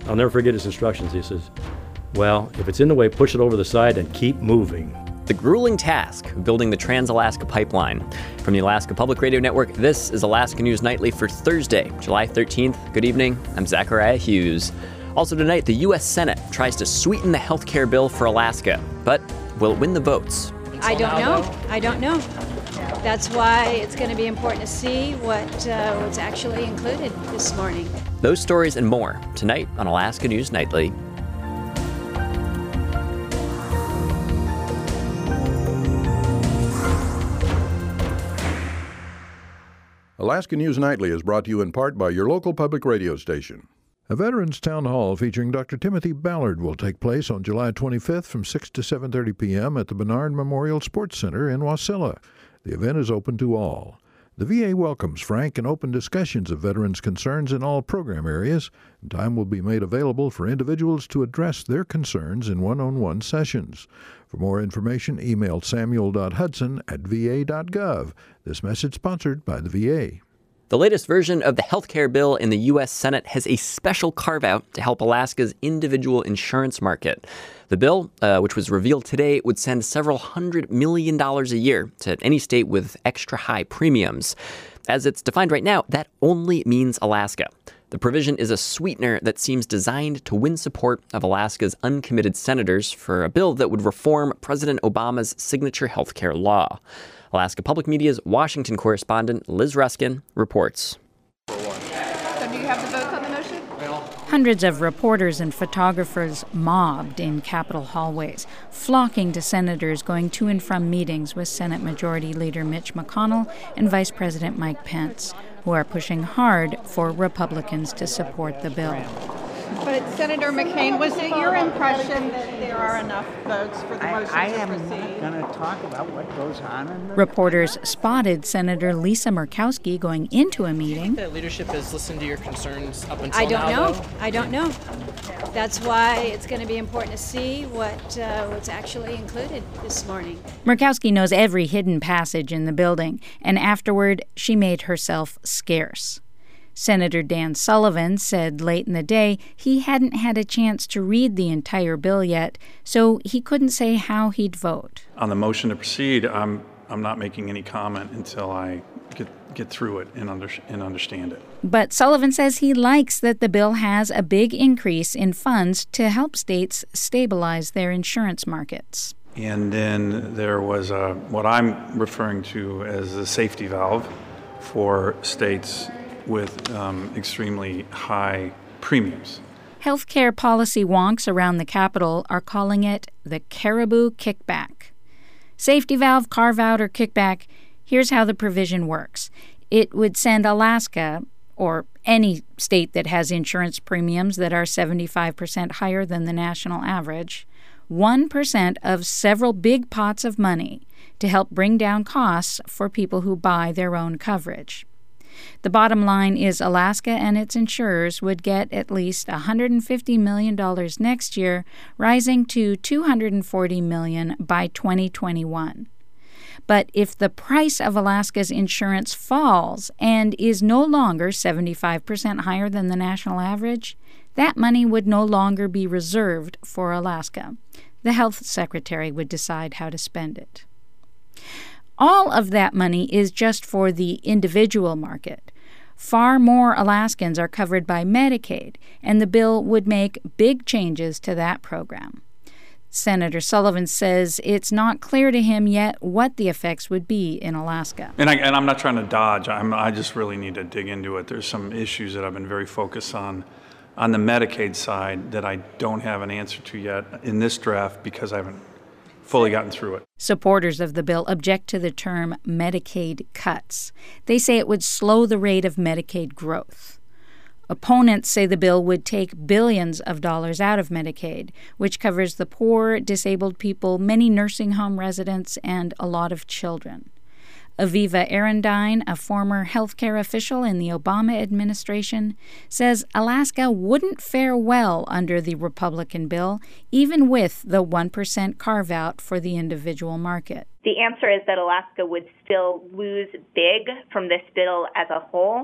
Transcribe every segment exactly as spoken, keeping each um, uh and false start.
I'll never forget his instructions. He says, well, if it's in the way, push it over the side and keep moving. The grueling task of building the Trans-Alaska Pipeline. From the Alaska Public Radio Network, this is Alaska News Nightly for Thursday, July thirteenth. Good evening, I'm Zachariah Hughes. Also tonight, the U S Senate tries to sweeten the health care bill for Alaska, but will it win the votes? I don't know. I don't know. That's why it's going to be important to see what uh, what's actually included this morning. Those stories and more tonight on Alaska News Nightly. Alaska News Nightly is brought to you in part by your local public radio station. A Veterans Town Hall featuring Doctor Timothy Ballard will take place on July twenty-fifth from six to seven thirty p.m. at the Bernard Memorial Sports Center in Wasilla. The event is open to all. The V A welcomes frank and open discussions of veterans' concerns in all program areas, and time will be made available for individuals to address their concerns in one-on-one sessions. For more information, email samuel dot hudson at v a dot gov. This message sponsored by the V A. The latest version of the health care bill in the U S Senate has a special carve-out to help Alaska's individual insurance market. The bill, uh, which was revealed today, would send several hundred million dollars a year to any state with extra high premiums. As it's defined right now, that only means Alaska. The provision is a sweetener that seems designed to win support of Alaska's uncommitted senators for a bill that would reform President Obama's signature health care law. Alaska Public Media's Washington correspondent Liz Ruskin reports. So do you have the votes on the motion? Hundreds of reporters and photographers mobbed in Capitol hallways, flocking to senators going to and from meetings with Senate Majority Leader Mitch McConnell and Vice President Mike Pence, who are pushing hard for Republicans to support the bill. But Senator McCain, was it your impression that there are enough votes for the motion I, I to am proceed? going to talk about what goes on in the... Reporters spotted Senator Lisa Murkowski going into a meeting. That leadership has listened to your concerns up until I don't now, know. though? I don't know. That's why it's going to be important to see what uh, what's actually included this morning. Murkowski knows every hidden passage in the building, and afterward, she made herself scarce. Senator Dan Sullivan said late in the day he hadn't had a chance to read the entire bill yet, so he couldn't say how he'd vote. On the motion to proceed, I'm I'm not making any comment until I get get through it and under, and understand it. But Sullivan says he likes that the bill has a big increase in funds to help states stabilize their insurance markets. And then there was a, what I'm referring to as a safety valve for states with um, extremely high premiums. Healthcare policy wonks around the Capitol are calling it the Caribou Kickback. Safety valve, carve-out, or kickback, here's how the provision works. It would send Alaska, or any state that has insurance premiums that are seventy-five percent higher than the national average, one percent of several big pots of money to help bring down costs for people who buy their own coverage. The bottom line is Alaska and its insurers would get at least one hundred fifty million dollars next year, rising to two hundred forty million dollars by twenty twenty-one. But if the price of Alaska's insurance falls and is no longer seventy-five percent higher than the national average, that money would no longer be reserved for Alaska. The health secretary would decide how to spend it. All of that money is just for the individual market. Far more Alaskans are covered by Medicaid, and the bill would make big changes to that program. Senator Sullivan says it's not clear to him yet what the effects would be in Alaska. And, I, and I'm not trying to dodge. I'm, I just really need to dig into it. There's some issues that I've been very focused on on the Medicaid side that I don't have an answer to yet in this draft because I haven't fully gotten through it. Supporters of the bill object to the term Medicaid cuts. They say it would slow the rate of Medicaid growth. Opponents say the bill would take billions of dollars out of Medicaid, which covers the poor, disabled people, many nursing home residents, and a lot of children. Aviva Arendine, a former healthcare official in the Obama administration, says Alaska wouldn't fare well under the Republican bill, even with the one percent carve-out for the individual market. The answer is that Alaska would still lose big from this bill as a whole.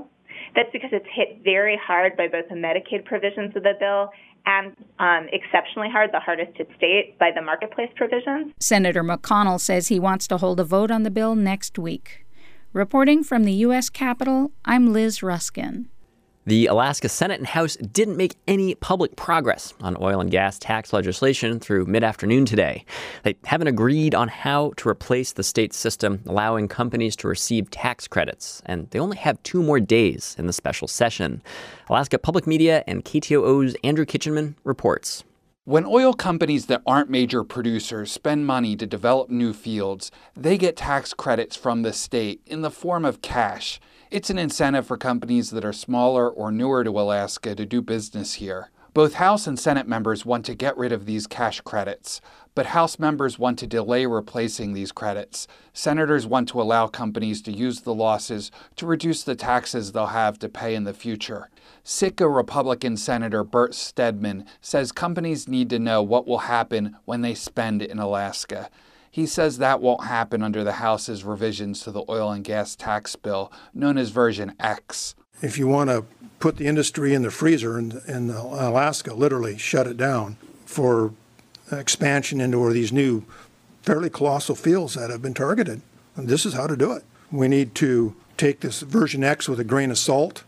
That's because it's hit very hard by both the Medicaid provisions of the bill and um, exceptionally hard, the hardest hit state, by the marketplace provisions. Senator McConnell says he wants to hold a vote on the bill next week. Reporting from the U S Capitol, I'm Liz Ruskin. The Alaska Senate and House didn't make any public progress on oil and gas tax legislation through mid-afternoon today. They haven't agreed on how to replace the state system allowing companies to receive tax credits, and they only have two more days in the special session. Alaska Public Media and K T O O's Andrew Kitchenman reports. When oil companies that aren't major producers spend money to develop new fields, they get tax credits from the state in the form of cash. It's an incentive for companies that are smaller or newer to Alaska to do business here. Both House and Senate members want to get rid of these cash credits, but House members want to delay replacing these credits. Senators want to allow companies to use the losses to reduce the taxes they'll have to pay in the future. Sitka Republican Senator Bert Stedman says companies need to know what will happen when they spend in Alaska. He says that won't happen under the House's revisions to the oil and gas tax bill, known as Version X. If you want to put the industry in the freezer in, in Alaska, literally shut it down for expansion into these new fairly colossal fields that have been targeted, and this is how to do it. We need to take this Version X with a grain of salt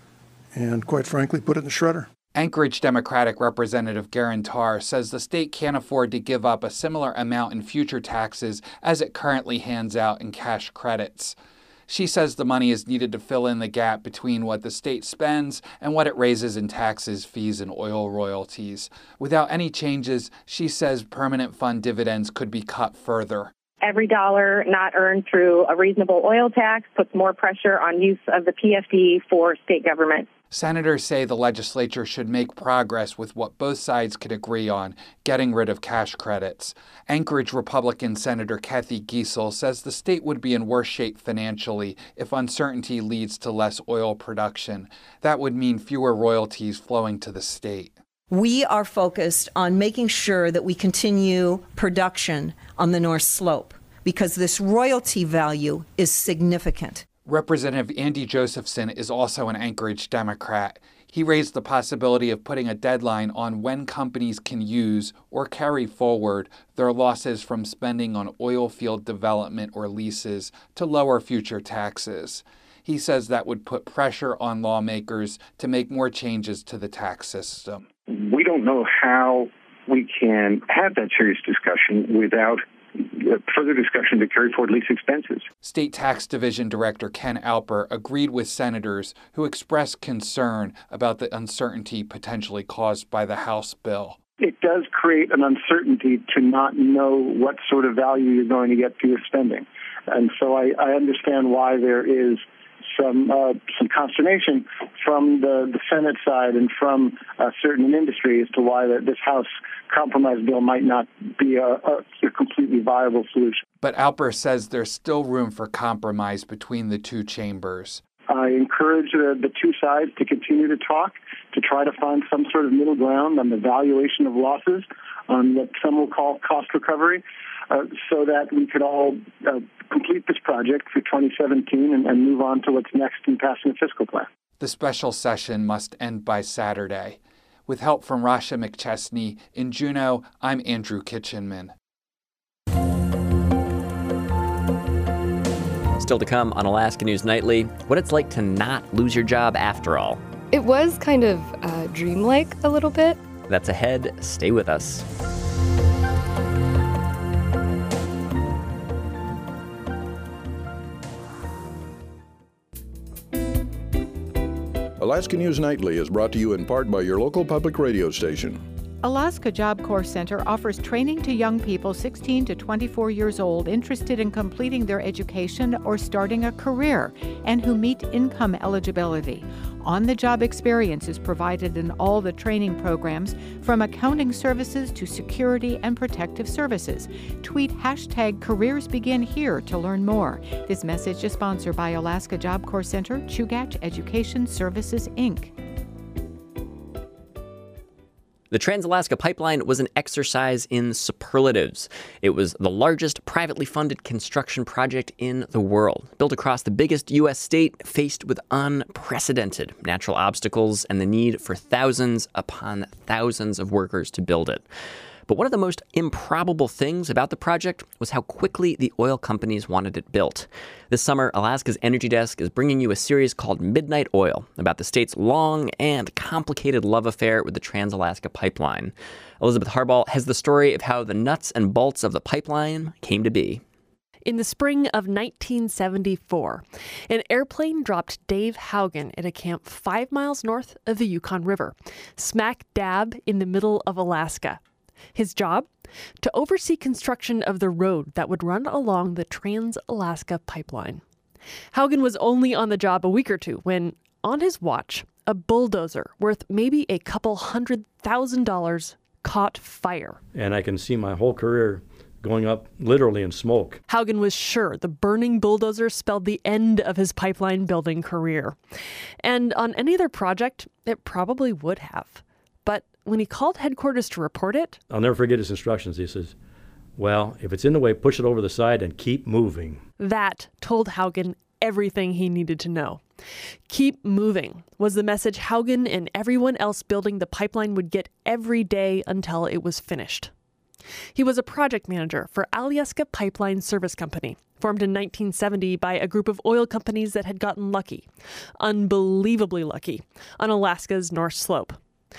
and, quite frankly, put it in the shredder. Anchorage Democratic Representative Garen Tarr says the state can't afford to give up a similar amount in future taxes as it currently hands out in cash credits. She says the money is needed to fill in the gap between what the state spends and what it raises in taxes, fees, and oil royalties. Without any changes, she says permanent fund dividends could be cut further. Every dollar not earned through a reasonable oil tax puts more pressure on use of the P F D for state government. Senators say the legislature should make progress with what both sides could agree on, getting rid of cash credits. Anchorage Republican Senator Kathy Giessel says the state would be in worse shape financially if uncertainty leads to less oil production. That would mean fewer royalties flowing to the state. We are focused on making sure that we continue production on the North Slope because this royalty value is significant. Representative Andy Josephson is also an Anchorage Democrat. He raised the possibility of putting a deadline on when companies can use or carry forward their losses from spending on oil field development or leases to lower future taxes. He says that would put pressure on lawmakers to make more changes to the tax system. We don't know how we can have that serious discussion without further discussion to carry forward lease expenses. State Tax Division Director Ken Alper agreed with senators who expressed concern about the uncertainty potentially caused by the House bill. It does create an uncertainty to not know what sort of value you're going to get for your spending. And so I, I understand why there is some uh, some consternation from the, the Senate side and from uh, certain industry as to why the, this House compromise bill might not be a, a, a completely viable solution. But Alper says there's still room for compromise between the two chambers. I encourage the, the two sides to continue to talk, to try to find some sort of middle ground on the valuation of losses, on what some will call cost recovery, uh, so that we could all uh, complete this project for twenty seventeen and, and move on to what's next in passing a fiscal plan. The special session must end by Saturday. With help from Rasha McChesney, in Juneau, I'm Andrew Kitchenman. Still to come on Alaska News Nightly, what it's like to not lose your job after all. It was kind of uh, dreamlike a little bit. That's ahead. Stay with us. Alaska News Nightly is brought to you in part by your local public radio station. Alaska Job Corps Center offers training to young people sixteen to twenty-four years old interested in completing their education or starting a career and who meet income eligibility. On-the-job experience is provided in all the training programs, from accounting services to security and protective services. Tweet hashtag Careers Begin Here to learn more. This message is sponsored by Alaska Job Corps Center, Chugach Education Services, Incorporated. The Trans-Alaska Pipeline was an exercise in superlatives. It was the largest privately funded construction project in the world, built across the biggest U S state, faced with unprecedented natural obstacles and the need for thousands upon thousands of workers to build it. But one of the most improbable things about the project was how quickly the oil companies wanted it built. This summer, Alaska's Energy Desk is bringing you a series called Midnight Oil about the state's long and complicated love affair with the Trans-Alaska Pipeline. Elizabeth Harbaugh has the story of how the nuts and bolts of the pipeline came to be. In the spring of nineteen seventy-four, an airplane dropped Dave Haugen at a camp five miles north of the Yukon River, smack dab in the middle of Alaska. His job? To oversee construction of the road that would run along the Trans-Alaska Pipeline. Haugen was only on the job a week or two when, on his watch, a bulldozer worth maybe a couple hundred thousand dollars caught fire. And I can see my whole career going up literally in smoke. Haugen was sure the burning bulldozer spelled the end of his pipeline building career. And on any other project, it probably would have. But when he called headquarters to report it, I'll never forget his instructions. He says, well, if it's in the way, push it over the side and keep moving. That told Haugen everything he needed to know. Keep moving was the message Haugen and everyone else building the pipeline would get every day until it was finished. He was a project manager for Alyeska Pipeline Service Company, formed in nineteen seventy by a group of oil companies that had gotten lucky, unbelievably lucky, on Alaska's North Slope.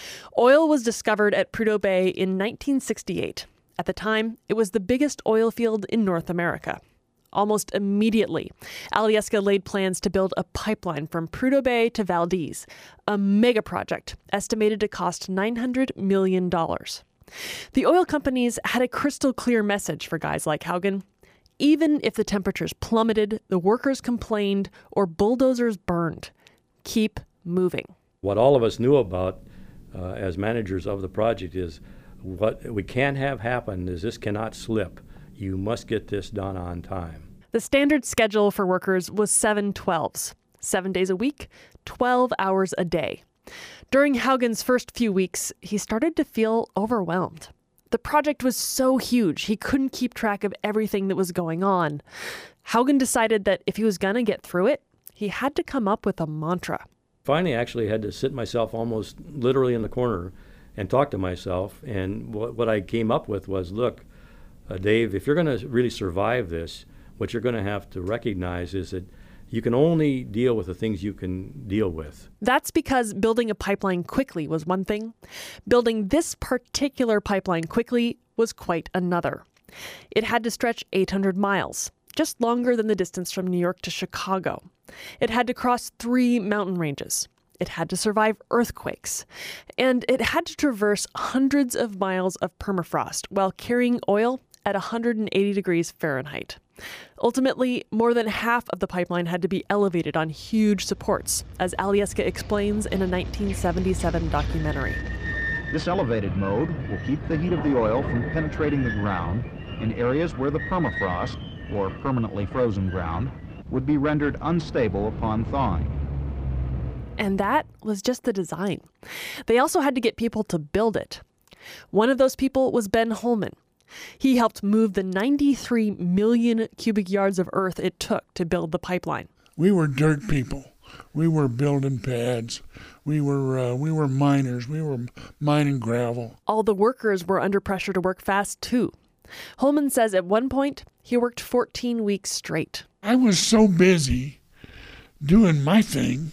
Oil was discovered at Prudhoe Bay in nineteen sixty-eight. At the time, it was the biggest oil field in North America. Almost immediately, Alyeska laid plans to build a pipeline from Prudhoe Bay to Valdez, a mega project estimated to cost nine hundred million dollars. The oil companies had a crystal clear message for guys like Haugen. Even if the temperatures plummeted, the workers complained, or bulldozers burned, keep moving. What all of us knew about Uh, as managers of the project is what we can't have happen is this cannot slip. You must get this done on time. The standard schedule for workers was seven twelves, seven days a week, twelve hours a day. During Haugen's first few weeks, he started to feel overwhelmed. The project was so huge, he couldn't keep track of everything that was going on. Haugen decided that if he was going to get through it, he had to come up with a mantra. Finally, I actually had to sit myself almost literally in the corner and talk to myself. And what, what I came up with was, look, uh, Dave, if you're going to really survive this, what you're going to have to recognize is that you can only deal with the things you can deal with. That's because building a pipeline quickly was one thing. Building this particular pipeline quickly was quite another. It had to stretch eight hundred miles, just longer than the distance from New York to Chicago. It had to cross three mountain ranges. It had to survive earthquakes. And it had to traverse hundreds of miles of permafrost while carrying oil at one hundred eighty degrees Fahrenheit. Ultimately, more than half of the pipeline had to be elevated on huge supports, as Alyeska explains in a nineteen seventy-seven documentary. This elevated mode will keep the heat of the oil from penetrating the ground in areas where the permafrost, or permanently frozen ground, would be rendered unstable upon thawing. And that was just the design. They also had to get people to build it. One of those people was Ben Holman. He helped move the ninety-three million cubic yards of earth it took to build the pipeline. We were dirt people. We were building pads. We were uh, we were miners. We were mining gravel. All the workers were under pressure to work fast, too. Holman says at one point, he worked fourteen weeks straight. I was so busy doing my thing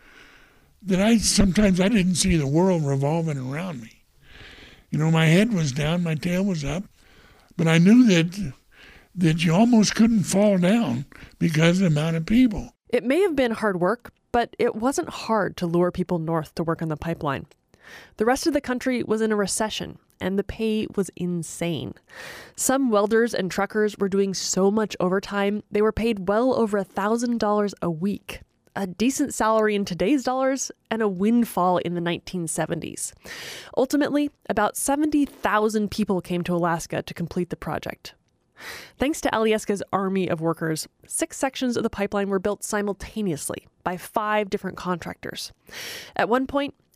that I sometimes I didn't see the world revolving around me. You know, my head was down, my tail was up, but I knew that that you almost couldn't fall down because of the amount of people. It may have been hard work, but it wasn't hard to lure people north to work on the pipeline. The rest of the country was in a recession, and the pay was insane. Some welders and truckers were doing so much overtime, they were paid well over one thousand dollars a week. A decent salary in today's dollars and a windfall in the nineteen seventies. Ultimately, about seventy thousand people came to Alaska to complete the project. Thanks to Alyeska's army of workers, six sections of the pipeline were built simultaneously by five different contractors. At one point,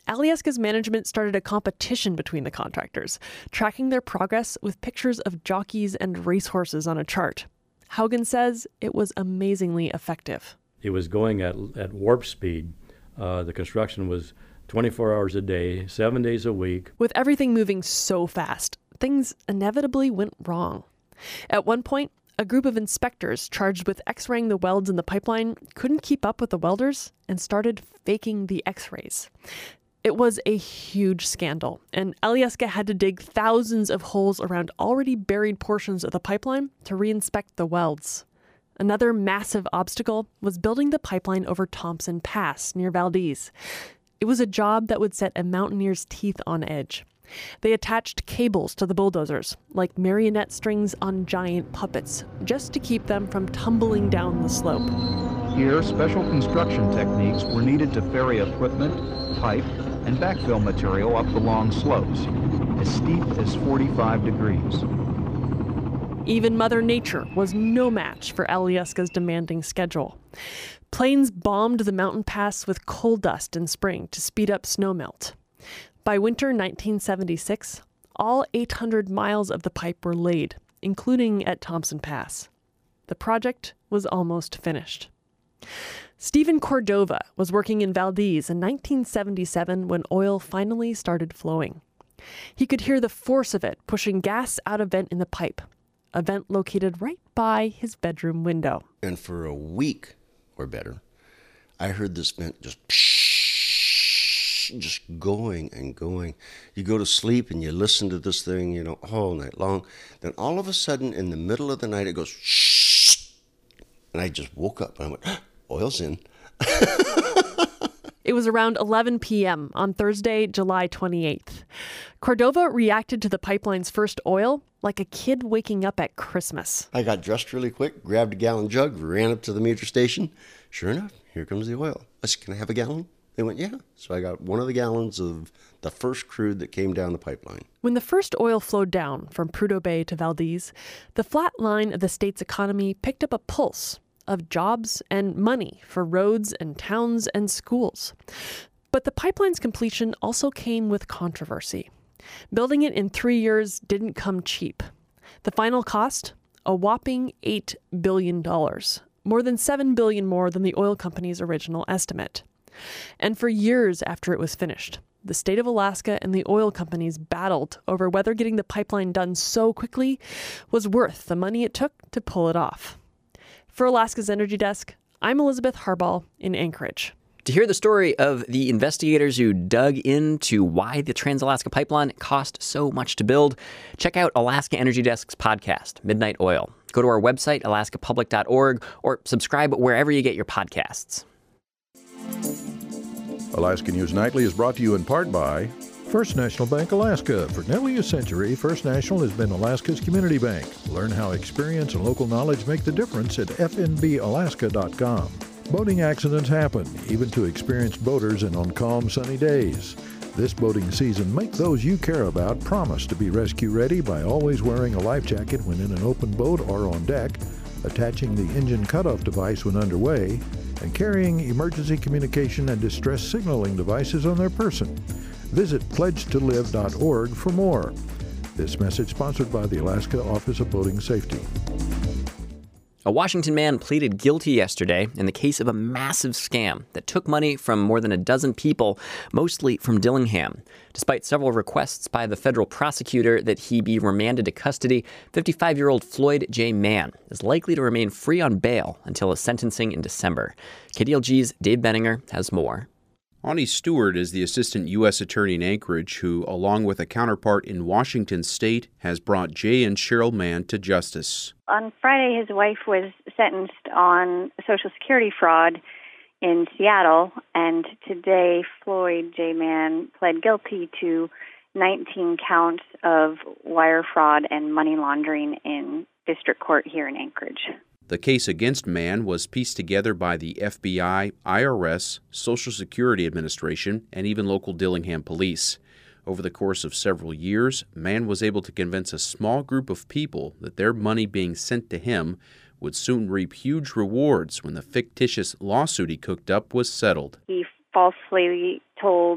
Alyeska's management started a competition between the contractors, tracking their progress with pictures of jockeys and racehorses on a chart. Haugen says it was amazingly effective. It was going at, at warp speed. Uh, the construction was twenty-four hours a day, seven days a week. With everything moving so fast, things inevitably went wrong. At one point, a group of inspectors charged with x-raying the welds in the pipeline couldn't keep up with the welders and started faking the x-rays. It was a huge scandal, and Alyeska had to dig thousands of holes around already buried portions of the pipeline to reinspect the welds. Another massive obstacle was building the pipeline over Thompson Pass near Valdez. It was a job that would set a mountaineer's teeth on edge. They attached cables to the bulldozers, like marionette strings on giant puppets, just to keep them from tumbling down the slope. Here, special construction techniques were needed to ferry equipment, pipe, and backfill material up the long slopes, as steep as forty-five degrees. Even Mother Nature was no match for Alyeska's demanding schedule. Planes bombed the mountain pass with coal dust in spring to speed up snowmelt. By winter nineteen seventy-six, all eight hundred miles of the pipe were laid, including at Thompson Pass. The project was almost finished. Stephen Cordova was working in Valdez in nineteen seventy-seven when oil finally started flowing. He could hear the force of it pushing gas out a vent in the pipe, a vent located right by his bedroom window. And for a week or better, I heard this vent just just going and going. You go to sleep and you listen to this thing, you know, all night long. Then all of a sudden, in the middle of the night, it goes shh, and I just woke up and I went, ah, oil's in. It was around eleven p.m. on Thursday, July twenty-eighth. Cordova reacted to the pipeline's first oil like a kid waking up at Christmas. I got dressed really quick, grabbed a gallon jug, ran up to the meter station. Sure enough, here comes the oil. I said, can I have a gallon? They went, yeah. So I got one of the gallons of the first crude that came down the pipeline. When the first oil flowed down from Prudhoe Bay to Valdez, the flat line of the state's economy picked up a pulse of jobs and money for roads and towns and schools. But the pipeline's completion also came with controversy. Building it in three years didn't come cheap. The final cost? A whopping eight billion dollars, more than seven billion dollars more than the oil company's original estimate. And for years after it was finished, the state of Alaska and the oil companies battled over whether getting the pipeline done so quickly was worth the money it took to pull it off. For Alaska's Energy Desk, I'm Elizabeth Harbaugh in Anchorage. To hear the story of the investigators who dug into why the Trans-Alaska Pipeline cost so much to build, check out Alaska Energy Desk's podcast, Midnight Oil. Go to our website, alaska public dot org, or subscribe wherever you get your podcasts. Alaska News Nightly is brought to you in part by First National Bank Alaska. For nearly a century, First National has been Alaska's community bank. Learn how experience and local knowledge make the difference at f n b alaska dot com. Boating accidents happen, even to experienced boaters and on calm, sunny days. This boating season, make those you care about promise to be rescue ready by always wearing a life jacket when in an open boat or on deck, attaching the engine cutoff device when underway, and carrying emergency communication and distress signaling devices on their person. Visit pledge to live dot org for more. This message sponsored by the Alaska Office of Boating Safety. A Washington man pleaded guilty yesterday in the case of a massive scam that took money from more than a dozen people, mostly from Dillingham. Despite several requests by the federal prosecutor that he be remanded to custody, fifty-five-year-old Floyd J. Mann is likely to remain free on bail until his sentencing in December. K D L G's Dave Benninger has more. Ani Stewart is the assistant U S attorney in Anchorage who, along with a counterpart in Washington state, has brought Jay and Cheryl Mann to justice. On Friday, his wife was sentenced on Social Security fraud in Seattle, and today Floyd J. Mann pled guilty to nineteen counts of wire fraud and money laundering in district court here in Anchorage. The case against Mann was pieced together by the F B I, I R S, Social Security Administration, and even local Dillingham police. Over the course of several years, Mann was able to convince a small group of people that their money being sent to him would soon reap huge rewards when the fictitious lawsuit he cooked up was settled. He falsely told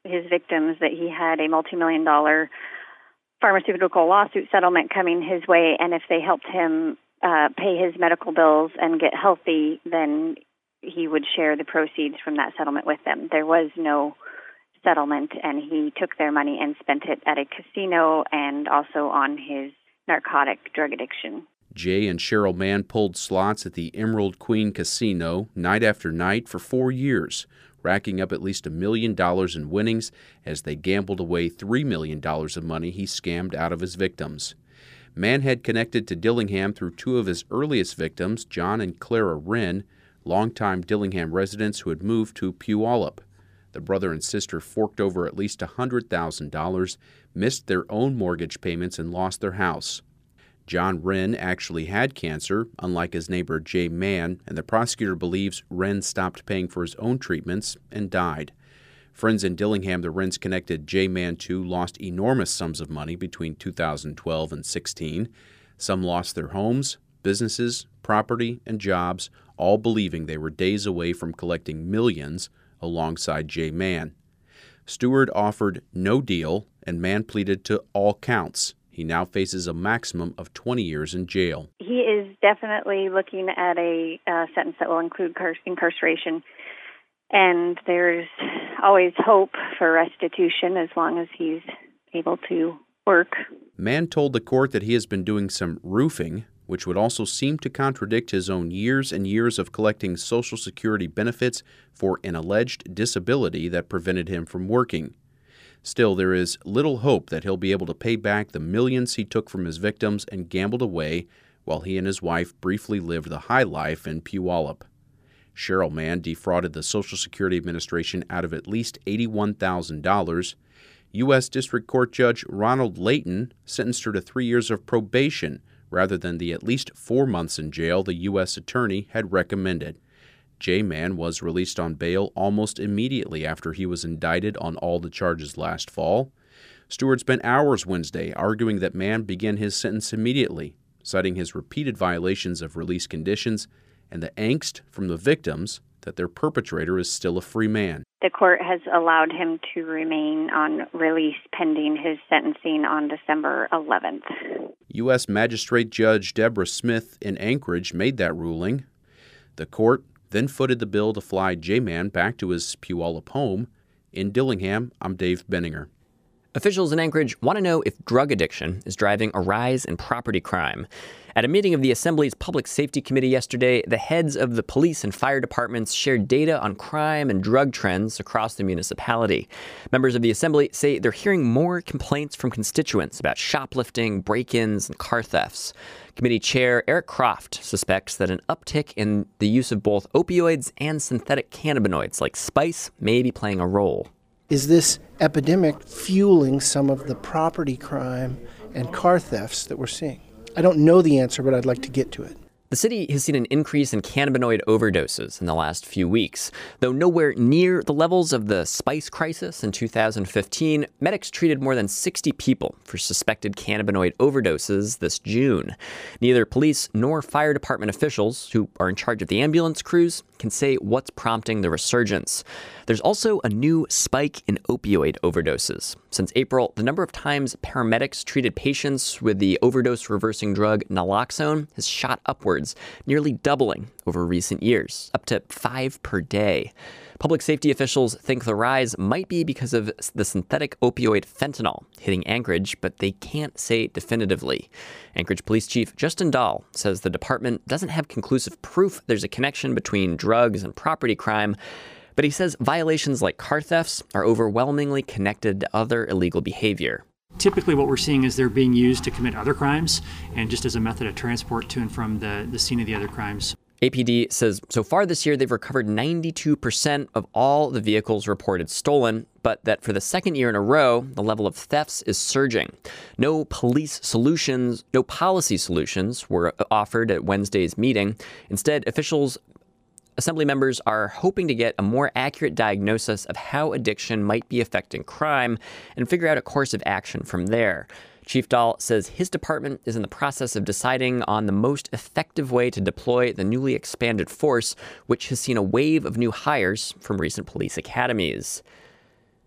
his victims that he had a multi-million dollar pharmaceutical lawsuit settlement coming his way, and if they helped him uh, pay his medical bills and get healthy, then he would share the proceeds from that settlement with them. There was no settlement, and he took their money and spent it at a casino and also on his narcotic drug addiction. Jay and Cheryl Mann pulled slots at the Emerald Queen Casino night after night for four years, racking up at least a million dollars in winnings as they gambled away three million dollars of money he scammed out of his victims. Mann had connected to Dillingham through two of his earliest victims, John and Clara Wren, longtime Dillingham residents who had moved to Puyallup. The brother and sister forked over at least one hundred thousand dollars, missed their own mortgage payments, and lost their house. John Wren actually had cancer, unlike his neighbor Jay Mann, and the prosecutor believes Wren stopped paying for his own treatments and died. Friends in Dillingham the Wrens connected Jay Mann to lost enormous sums of money between two thousand twelve and sixteen. Some lost their homes, businesses, property, and jobs, all believing they were days away from collecting millions alongside Jay Mann. Stewart offered no deal, and Mann pleaded to all counts. He now faces a maximum of twenty years in jail. He is definitely looking at a uh, sentence that will include car- incarceration, and there's always hope for restitution as long as he's able to work. Mann told the court that he has been doing some roofing, which would also seem to contradict his own years and years of collecting Social Security benefits for an alleged disability that prevented him from working. Still, there is little hope that he'll be able to pay back the millions he took from his victims and gambled away while he and his wife briefly lived the high life in Puyallup. Cheryl Mann defrauded the Social Security Administration out of at least eighty-one thousand dollars. U S District Court Judge Ronald Layton sentenced her to three years of probation rather than the at least four months in jail the U S attorney had recommended. Jay Mann was released on bail almost immediately after he was indicted on all the charges last fall. Stewart spent hours Wednesday arguing that Mann begin his sentence immediately, citing his repeated violations of release conditions and the angst from the victims that their perpetrator is still a free man. The court has allowed him to remain on release pending his sentencing on December eleventh. U S Magistrate Judge Deborah Smith in Anchorage made that ruling. The court then footed the bill to fly Jay Mann back to his Puyallup home. In Dillingham, I'm Dave Benninger. Officials in Anchorage want to know if drug addiction is driving a rise in property crime. At a meeting of the Assembly's Public Safety Committee yesterday, the heads of the police and fire departments shared data on crime and drug trends across the municipality. Members of the Assembly say they're hearing more complaints from constituents about shoplifting, break-ins, and car thefts. Committee Chair Eric Croft suspects that an uptick in the use of both opioids and synthetic cannabinoids like spice may be playing a role. Is this epidemic fueling some of the property crime and car thefts that we're seeing? I don't know the answer, but I'd like to get to it. The city has seen an increase in cannabinoid overdoses in the last few weeks. Though nowhere near the levels of the spice crisis in two thousand fifteen, medics treated more than sixty people for suspected cannabinoid overdoses this June. Neither police nor fire department officials, who are in charge of the ambulance crews, can say what's prompting the resurgence. There's also a new spike in opioid overdoses. Since April, the number of times paramedics treated patients with the overdose-reversing drug naloxone has shot upwards, nearly doubling over recent years, up to five per day. Public safety officials think the rise might be because of the synthetic opioid fentanyl hitting Anchorage, but they can't say definitively. Anchorage Police Chief Justin Dahl says the department doesn't have conclusive proof there's a connection between drugs and property crime, but he says violations like car thefts are overwhelmingly connected to other illegal behavior. Typically what we're seeing is they're being used to commit other crimes and just as a method of transport to and from the, the scene of the other crimes. A P D says so far this year they've recovered ninety-two percent of all the vehicles reported stolen, but that for the second year in a row, the level of thefts is surging. No police solutions, no policy solutions were offered at Wednesday's meeting. Instead, officials Assembly members are hoping to get a more accurate diagnosis of how addiction might be affecting crime and figure out a course of action from there. Chief Dahl says his department is in the process of deciding on the most effective way to deploy the newly expanded force, which has seen a wave of new hires from recent police academies.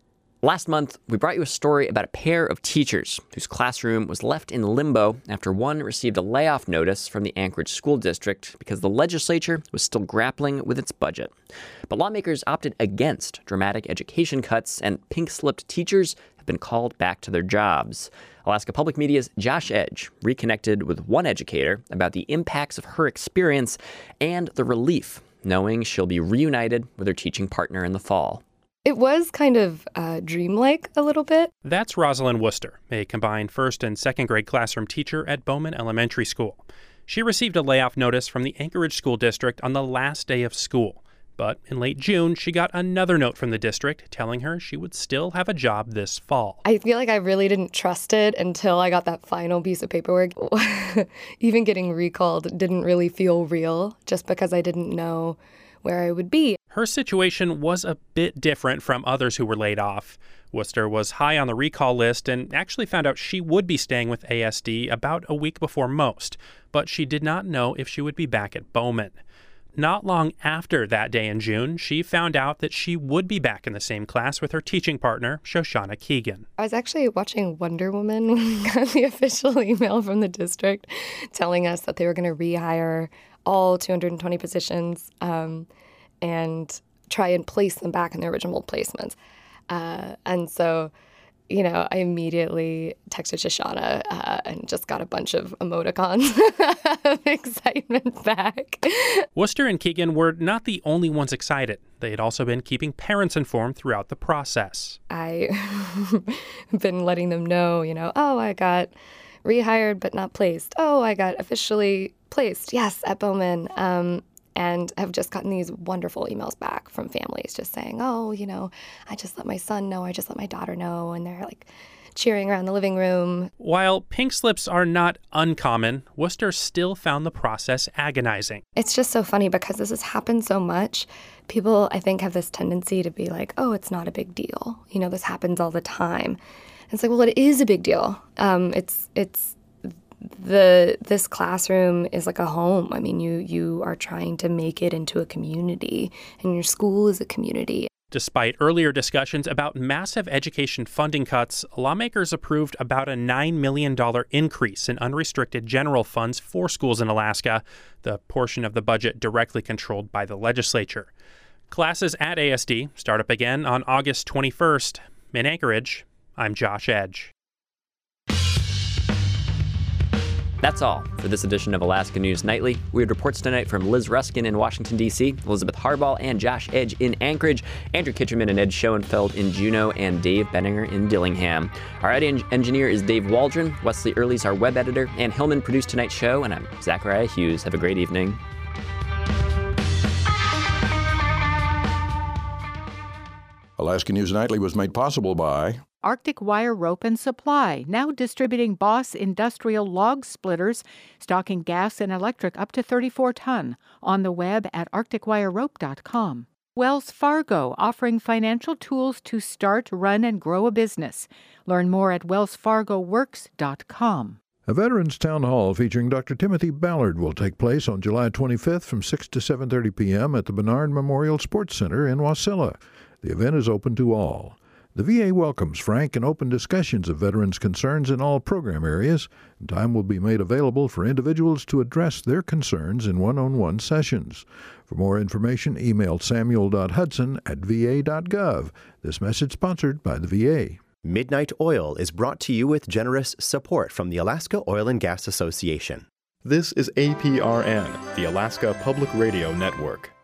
Last month, we brought you a story about a pair of teachers whose classroom was left in limbo after one received a layoff notice from the Anchorage School District because the legislature was still grappling with its budget. But lawmakers opted against dramatic education cuts, and pink-slipped teachers have been called back to their jobs. Alaska Public Media's Josh Edge reconnected with one educator about the impacts of her experience and the relief knowing she'll be reunited with her teaching partner in the fall. It was kind of uh, dreamlike a little bit. That's Rosalind Worcester, a combined first and second grade classroom teacher at Bowman Elementary School. She received a layoff notice from the Anchorage School District on the last day of school. But in late June, she got another note from the district telling her she would still have a job this fall. I feel like I really didn't trust it until I got that final piece of paperwork. Even getting recalled didn't really feel real just because I didn't know where I would be. Her situation was a bit different from others who were laid off. Worcester was high on the recall list and actually found out she would be staying with A S D about a week before most, but she did not know if she would be back at Bowman. Not long after that day in June, she found out that she would be back in the same class with her teaching partner, Shoshana Keegan. I was actually watching Wonder Woman when we got the official email from the district telling us that they were going to rehire all two hundred twenty positions um, and try and place them back in their original placements. Uh, and so, you know, I immediately texted Shoshana uh, and just got a bunch of emoticons of excitement back. Worcester and Keegan were not the only ones excited. They had also been keeping parents informed throughout the process. I've been letting them know, you know, oh, I got rehired but not placed. Oh, I got officially placed, yes, at Bowman. Um, and have just gotten these wonderful emails back from families just saying, oh, you know, I just let my son know, I just let my daughter know, and they're like cheering around the living room. While pink slips are not uncommon, Worcester still found the process agonizing. It's just so funny because this has happened so much. People, I think, have this tendency to be like, oh, it's not a big deal. You know, this happens all the time. And it's like, well, it is a big deal. Um, it's it's the this classroom is like a home. I mean, you you are trying to make it into a community, and your school is a community. Despite earlier discussions about massive education funding cuts, lawmakers approved about a nine million dollars increase in unrestricted general funds for schools in Alaska, the portion of the budget directly controlled by the legislature. Classes at A S D start up again on August twenty-first. In Anchorage, I'm Josh Edge. That's all for this edition of Alaska News Nightly. We had reports tonight from Liz Ruskin in Washington, D C, Elizabeth Harbaugh and Josh Edge in Anchorage, Andrew Kitcherman and Ed Schoenfeld in Juneau, and Dave Benninger in Dillingham. Our audio engineer is Dave Waldron. Wesley Early's our web editor. Ann Hillman produced tonight's show, and I'm Zachariah Hughes. Have a great evening. Alaska News Nightly was made possible by Arctic Wire Rope and Supply, now distributing Boss Industrial Log Splitters, stocking gas and electric up to thirty-four ton, on the web at arctic wire rope dot com. Wells Fargo, offering financial tools to start, run, and grow a business. Learn more at wells fargo works dot com. A Veterans Town Hall featuring Doctor Timothy Ballard will take place on July twenty-fifth from six to seven thirty p.m. at the Bernard Memorial Sports Center in Wasilla. The event is open to all. The V A welcomes frank and open discussions of veterans' concerns in all program areas, and time will be made available for individuals to address their concerns in one-on-one sessions. For more information, email samuel dot hudson at v a dot gov. This message sponsored by the V A. Midnight Oil is brought to you with generous support from the Alaska Oil and Gas Association. This is A P R N, the Alaska Public Radio Network.